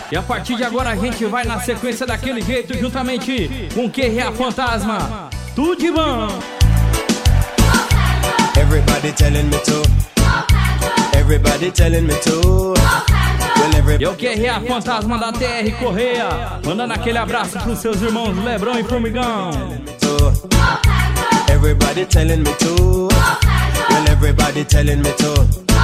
E a partir de agora a gente vai na sequência daquele jeito, juntamente com QRA Fantasma. Tudo de bom. Everybody telling me to. Everybody telling me to. E o QRA Fantasma da TR Correia, mandando aquele abraço pros seus irmãos Lebrão e Formigão. Everybody telling me to. Well, everybody telling me to.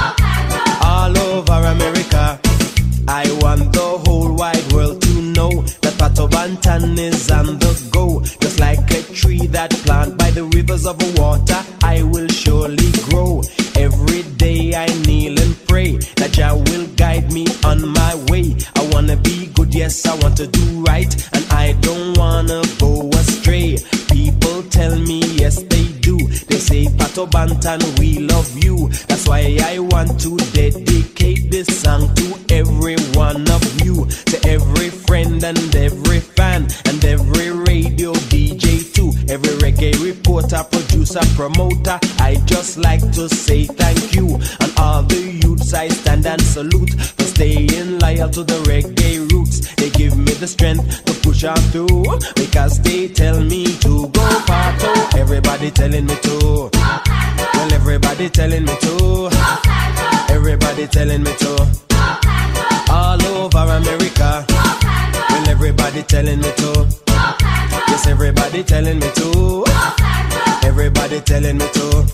All over America, I want the whole wide world to know that Pato Bantan is on the go. Just like a tree that planted by the rivers of water, I will surely grow. Every day I kneel and pray that Jah will guide me on my way. I wanna be good, yes, I want to do right, and I don't wanna go astray. People tell me, yes, they do. They say, Pato Bantan, we love you. That's why I want to dedicate this song to every one of you, to every friend and every fan, and every radio DJ too, every reggae reporter, producer, promoter. I just like to say thank you. And all the youths I stand and salute for staying loyal to the reggae roots. They give me the strength to push on through, because they tell me to go Pato. Everybody telling me to. Well, everybody telling me to. Everybody telling me to. All over America. Well, everybody telling me to. Yes, everybody telling me to. Everybody telling me to.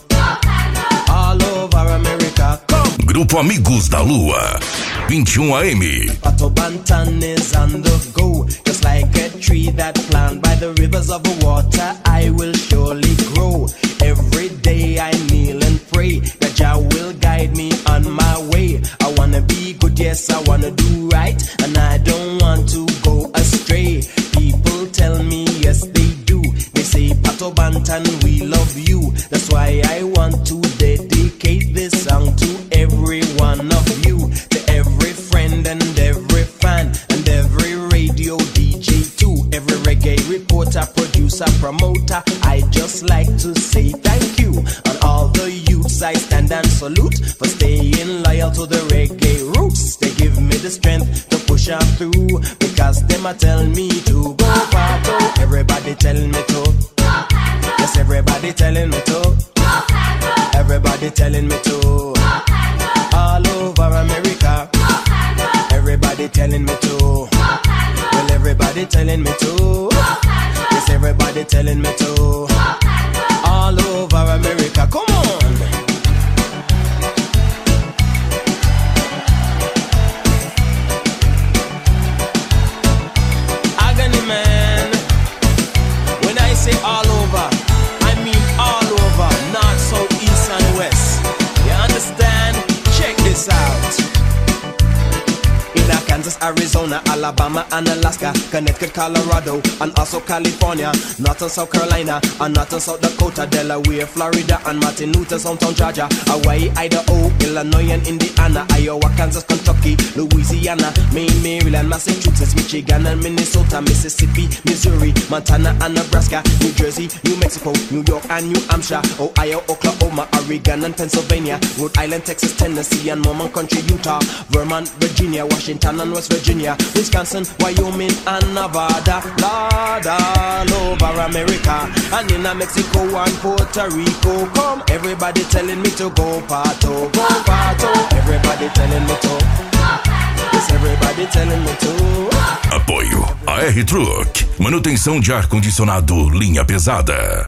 All over America. Come. Grupo Amigos da Lua, 21 AM. Pato Bantan is on the go. Just like a tree that planted by the rivers of water, I will surely grow. Every day I kneel and pray that Jah will guide me on my way. I wanna be good, yes, I wanna do right, and I don't want to go astray. People tell me, yes, they do. They say, Pato Bantan, we love you. That's why I want to dedicate this song to every one of you, to every friend and every fan, and every radio DJ too, every reggae reporter, producer, promoter. I just like to say thank you. And all the youths I stand and salute for staying loyal to the reggae roots. They give me the strength to push on through, because them a tell me to go Pato. Everybody telling me to. Yes, everybody telling me to. Everybody telling me to. All over America. Everybody telling me to. Well, everybody telling me to. Yes, everybody telling me to. All over America. Come on. Agony, man. When I say all over, I mean all over. North, south, east and west. You understand? Check this out. Kansas, Arizona, Alabama and Alaska, Connecticut, Colorado, and also California, North and South Carolina, and North and South Dakota, Delaware, Florida, and Martin Luther, Hometown, Georgia, Hawaii, Idaho, Illinois, and Indiana, Iowa, Kansas, Kentucky, Louisiana, Maine, Maryland, Massachusetts, Michigan, and Minnesota, Mississippi, Missouri, Montana, and Nebraska, New Jersey, New Mexico, New York, and New Hampshire, Ohio, Oklahoma, Oregon, and Pennsylvania, Rhode Island, Texas, Tennessee, and Mormon Country, Utah, Vermont, Virginia, Washington, and West Virginia, Wisconsin, Wyoming, and Nevada. Lord, all over America, and in Mexico and Puerto Rico. Come, everybody telling me to go Pato, go Pato. Everybody telling me to. Yes, everybody telling me to. Apoio a R-Truck, manutenção de ar-condicionado linha pesada.